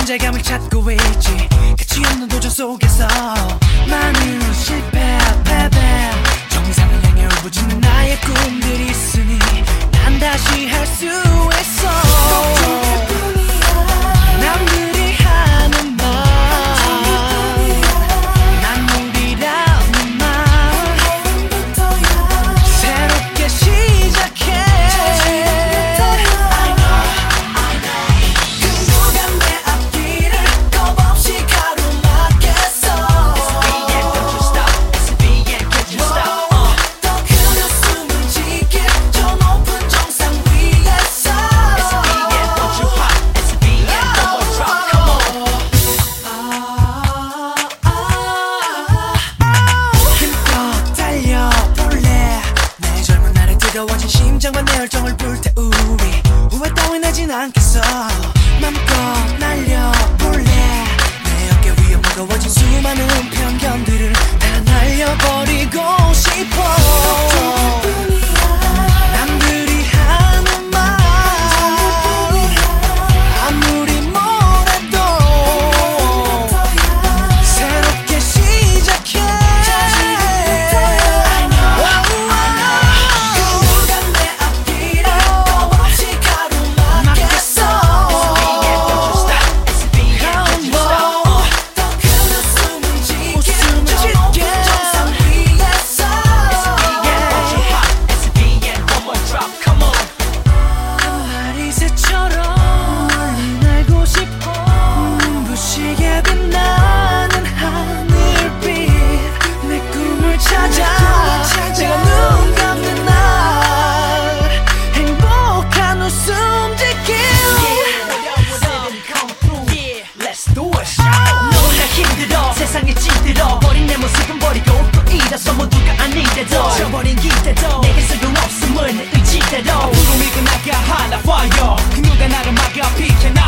존재감을 찾고 있지. 가치 없는 도전 속에서 많은 실패 패배 정상을 향해 울부짖는 나의 꿈들이 있으니 난 다시 할 수 있어. 남들이 하는 말 난 무리라는 말 새롭게 시작해. 누가 내 앞길을 겁없이 가로막겠어. 더 큰 웃음을 지킬 저 높은 정상 위에서 힘껏 달려볼래. 내 젊은 날의 뜨거워진 심장과 내 열정을 불태우리. 후회 따윈 하진 않겠어. 맘껏 날려볼래. 내 어깨 위에 무거워진 수많은 편견들을 다 날려버리고 싶어. 남들이 하는 말 아무리 뭐래도 새롭게 시작해. 누가 내 앞길을 겁없이 가로막겠어. 더 큰 웃음을 지킬 저 높은 정상 위에서 하늘이 새처럼 멀리 날고 싶어. 눈부시게 빛나는 하늘빛 내 꿈을 찾아. 내가 눈 감는 날 행복한 웃음 짓길. 너무나 힘들어 세상에 찌들어 버린 내 모습은 버리고 또 일어서 모두가 아니래도 저버린 기대도 내게 소용없음을 내 의지대로 앞으로 밀고 나가 하나 fire 그 누가 나를 막아 비켜나